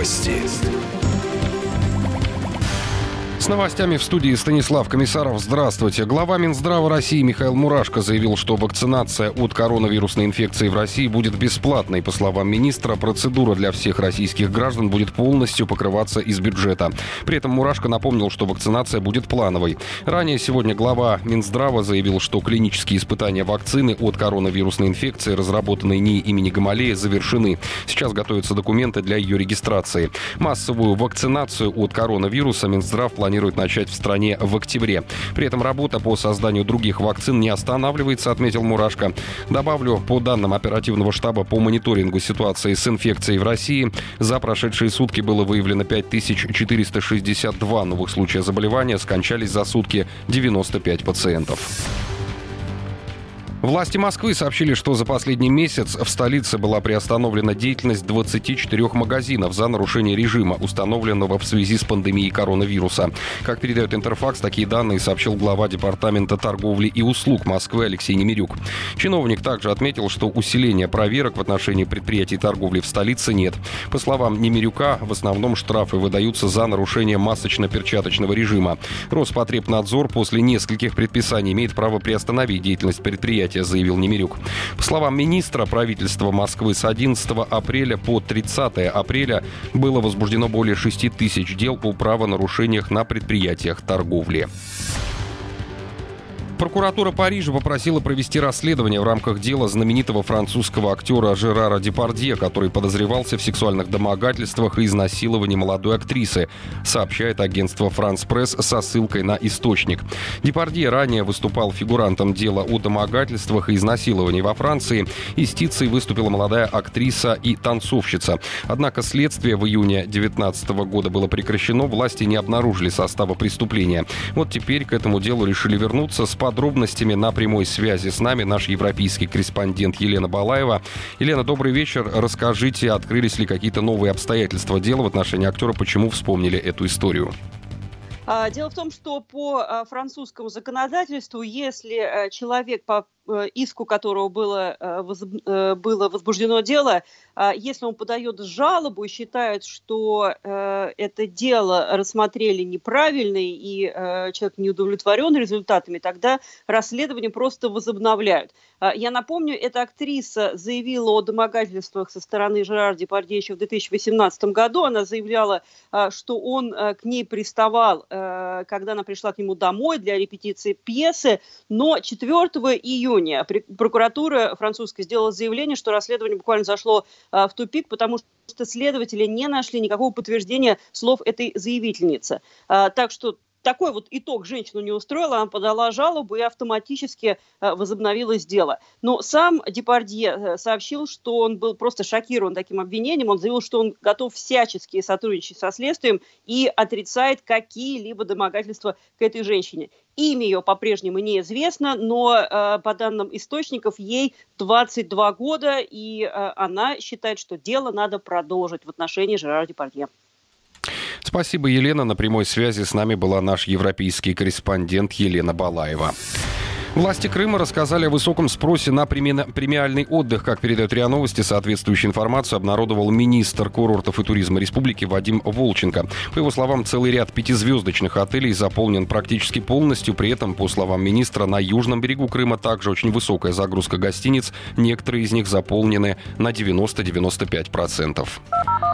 Новости. С новостями в студии Станислав Комиссаров. Здравствуйте. Глава Минздрава России Михаил Мурашко заявил, что вакцинация от коронавирусной инфекции в России будет бесплатной. По словам министра, процедура для всех российских граждан будет полностью покрываться из бюджета. При этом Мурашко напомнил, что вакцинация будет плановой. Ранее сегодня глава Минздрава заявил, что клинические испытания вакцины от коронавирусной инфекции, разработанной НИИ имени Гамалея, завершены. Сейчас готовятся документы для ее регистрации. Массовую вакцинацию от коронавируса Минздрав планирует начать в стране в октябре. При этом работа по созданию других вакцин не останавливается, отметил Мурашко. Добавлю, по данным оперативного штаба по мониторингу ситуации с инфекцией в России, за прошедшие сутки было выявлено 5462 новых случая заболевания, скончались за сутки 95 пациентов. Власти Москвы сообщили, что за последний месяц в столице была приостановлена деятельность 24 магазинов за нарушение режима, установленного в связи с пандемией коронавируса. Как передает Интерфакс, такие данные сообщил глава Департамента торговли и услуг Москвы Алексей Немирюк. Чиновник также отметил, что усиления проверок в отношении предприятий торговли в столице нет. По словам Немирюка, в основном штрафы выдаются за нарушение масочно-перчаточного режима. Роспотребнадзор после нескольких предписаний имеет право приостановить деятельность предприятия, заявил Немирюк. По словам министра, правительство Москвы с 11 апреля по 30 апреля было возбуждено более 6 тысяч дел о правонарушениях на предприятиях торговли. Прокуратура Парижа попросила провести расследование в рамках дела знаменитого французского актера Жерара Депардье, который подозревался в сексуальных домогательствах и изнасиловании молодой актрисы, сообщает агентство «Франс Пресс» со ссылкой на источник. Депардье ранее выступал фигурантом дела о домогательствах и изнасиловании во Франции. Истицей выступила молодая актриса и танцовщица. Однако следствие в июне 2019 года было прекращено, власти не обнаружили состава преступления. Вот теперь к этому делу решили вернуться. С подробностями на прямой связи с нами наш европейский корреспондент Елена Балаева. Елена, добрый вечер. Расскажите, открылись ли какие-то новые обстоятельства дела в отношении актера, почему вспомнили эту историю? Дело в том, что по французскому законодательству, если человек, по иску которого было возбуждено дело, если он подает жалобу и считает, что это дело рассмотрели неправильно и человек не удовлетворен результатами, тогда расследование просто возобновляют. Я напомню, эта актриса заявила о домогательствах со стороны Жерара Депардье еще в 2018 году. Она заявляла, что он к ней приставал, когда она пришла к нему домой для репетиции пьесы, но 4 июня прокуратура французская сделала заявление, что расследование буквально зашло в тупик, потому что следователи не нашли никакого подтверждения слов этой заявительницы. Так что такой вот итог женщину не устроил, она подала жалобу и автоматически возобновилось дело. Но сам Депардье сообщил, что он был просто шокирован таким обвинением. Он заявил, что он готов всячески сотрудничать со следствием и отрицает какие-либо домогательства к этой женщине. Имя ее по-прежнему неизвестно, но по данным источников ей 22 года, и она считает, что дело надо продолжить в отношении Жерара Депардье. Спасибо, Елена. На прямой связи с нами была наш европейский корреспондент Елена Балаева. Власти Крыма рассказали о высоком спросе на премиальный отдых. Как передает РИА Новости, соответствующую информацию обнародовал министр курортов и туризма республики Вадим Волченко. По его словам, целый ряд 5-звездочных отелей заполнен практически полностью. При этом, по словам министра, на южном берегу Крыма также очень высокая загрузка гостиниц. Некоторые из них заполнены на 90-95%.